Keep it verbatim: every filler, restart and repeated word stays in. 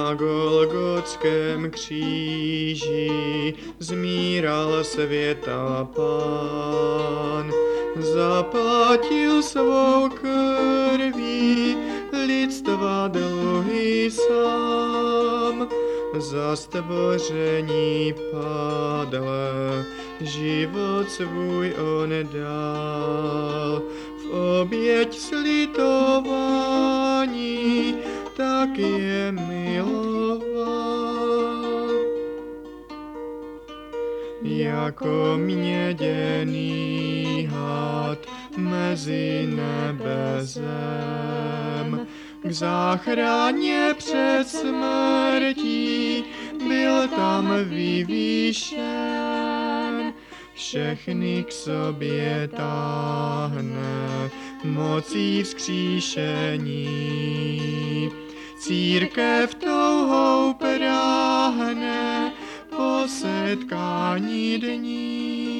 Na Golgotském kříži zmíral světa Pán, zaplatil svou krví lidstva dluhy sám. Za stvoření padle život svůj on dal, v oběť slitování tak je miloval. Jako měděný had mezi nebe zem, k záchraně před smrtí byl tam vyvýšen. Všechny k sobě táhne mocí vzkříšení. Církev touhou práhne po setkání dní.